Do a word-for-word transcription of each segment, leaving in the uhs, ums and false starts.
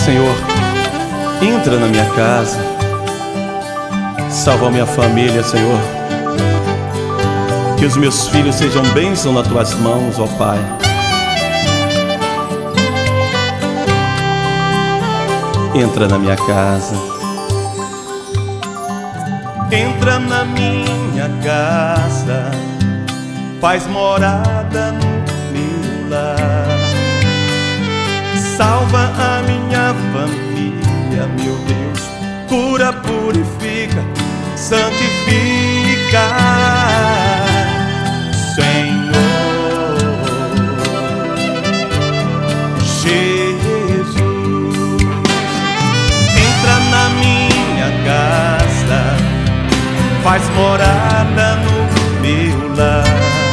Senhor, entra na minha casa, salva a minha família, Senhor. Que os meus filhos sejam bênção nas tuas mãos, ó Pai. Entra na minha casa, entra na minha casa, faz morada no meu lar. Salva a minha família, meu Deus, cura, purifica, santifica, Senhor Jesus. Entra na minha casa, faz morada no meu lar.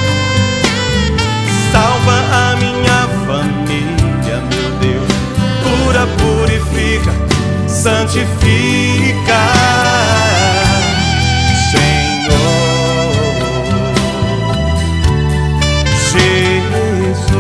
Salva a minha família, meu Deus, cura, purifica, santifica, Senhor Jesus.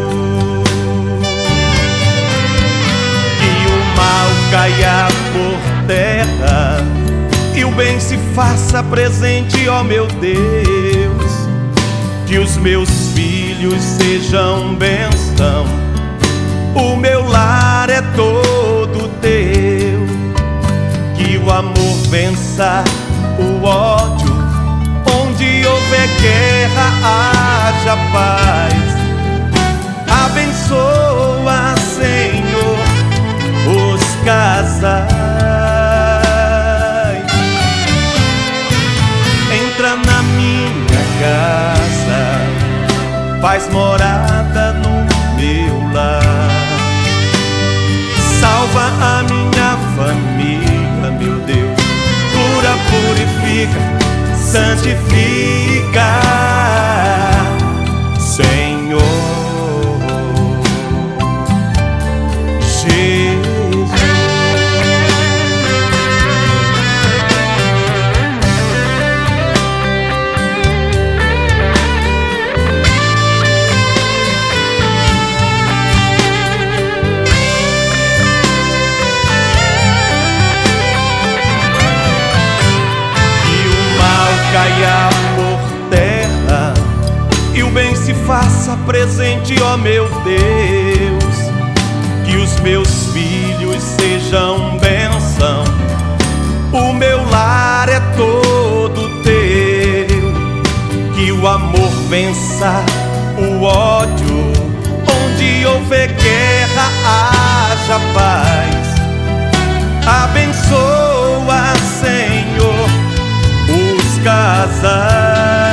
Que o mal caia por terra e o bem se faça presente, ó meu Deus. Que os meus filhos sejam bênção, o meu lar é todo teu. Que o amor vença o ódio, onde houver guerra haja paz. Abençoa, Senhor, os casais. Entra na minha casa, faz morada no meu lar. Salva a minha família, meu Deus, cura, purifica, santifica, Senhor Jesus. Caia por terra e o bem se faça presente, ó meu Deus. Que os meus filhos sejam bênção, o meu lar é todo teu. Que o amor vença o ódio, onde houver guerra haja paz. Abençoa, Senhor, os casais.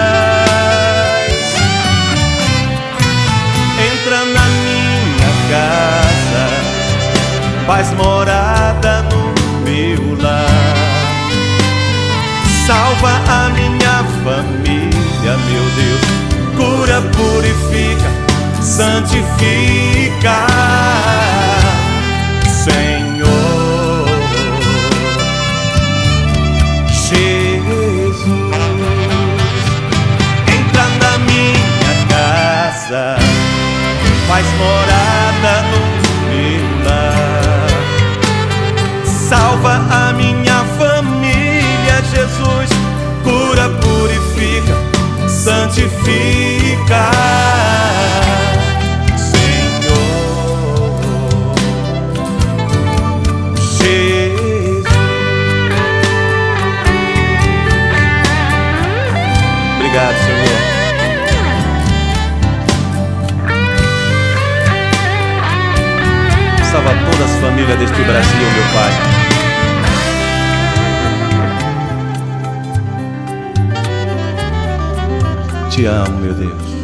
Entra na minha casa, faz morada no meu lar. Salva a minha família, meu Deus, cura, purifica, santifica, Senhor Jesus. Entra na minha casa, faz morada no meu lar. Salva a minha família, Jesus, cura, purifica, santifica, Senhor Jesus. Obrigado, Senhor. Salva todas as famílias deste Brasil, meu Pai. Te amo, meu Deus.